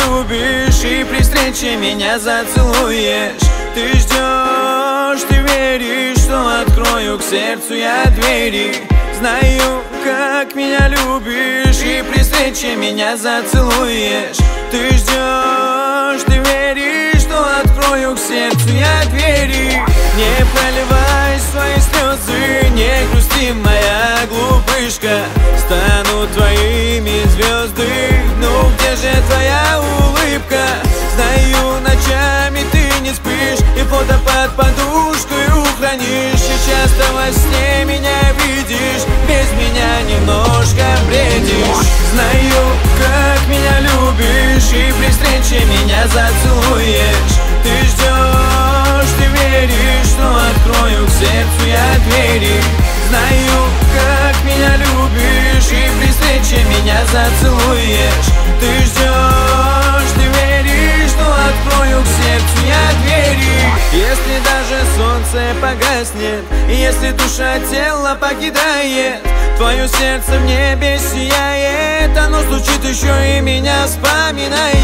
любишь и при встрече меня зацелуешь. Ты ждешь, ты веришь, что открою к сердцу я двери. Знаю, как меня любишь и при встрече меня зацелуешь. Ты ждешь, ты веришь, что открою к сердцу я двери. Не проливай свои слезы, не грусти, моя глупышка. Станут твоими звезды, ну где же твоя улыбка? Знаю, ночами ты не спишь и фото под подушкой хранишь. И часто во сне меня видишь, без меня немножко бредишь. Знаю, как меня любишь и при встрече меня зацелуешь. Ты ждешь, ты веришь, что открою к сердцу я двери. Знаю, как меня любишь и при встрече меня зацелуешь. Ты ждешь, ты веришь, что открою к сердцу я двери. Если даже солнце погаснет, и если душа тело покидает, твое сердце в небе сияет. Оно стучит еще и меня вспоминает.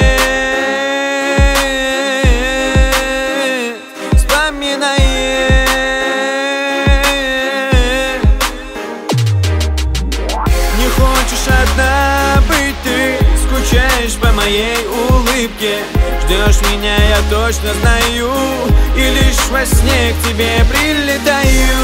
Не хочешь одна быть ты, скучаешь по моей улыбке. Ждешь меня, я точно знаю, и лишь во сне к тебе прилетаю.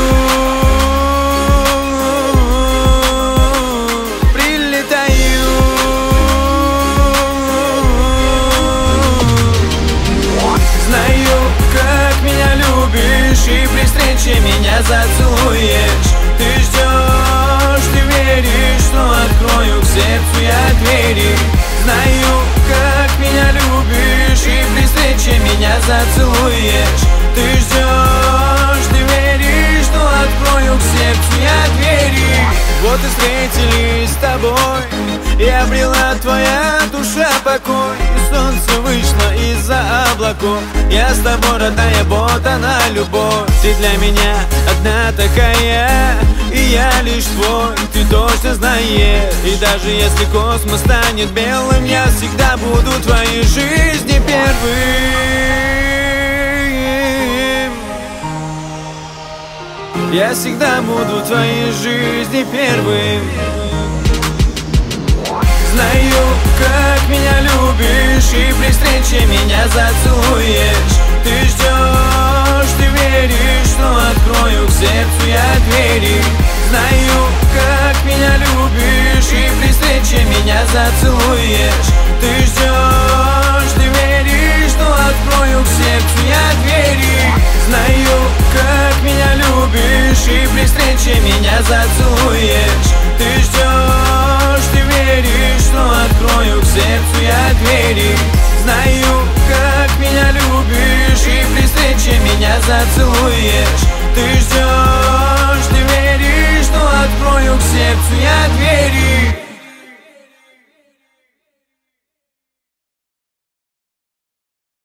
Знаю, как меня любишь и при встрече меня зацелуешь. Ты ждешь, ты веришь, что открою к сердцу я двери. Знаю, как меня любишь и при встрече меня зацелуешь. Ты ждешь, ты веришь, что открою к сердцу я двери. Вот и встретились с тобой, и обрела твоя душа покой. Солнце вышло из-за облаков, я с тобой, родная, вот она любовь. Ты для меня одна такая, и я лишь твой, ты точно знаешь. И даже если космос станет белым, я всегда буду в твоей жизни первым. Я всегда буду в твоей жизни первым. Знаю, как меня любишь и при встрече меня зацелуешь. Ты ждешь, ты веришь, что открою к сердцу я двери. Знаю, как меня любишь и при встрече меня зацелуешь. Ты ждешь, ты веришь, что открою к сердцу я двери. Знаю, как меня любишь и при встрече меня зацелуешь. Ты ждешь, ты веришь, что открою к сердцу я двери. Знаю, как меня любишь и при встрече меня зацелуешь. Ты ждешь, ты веришь, что открою к сердцу я двери.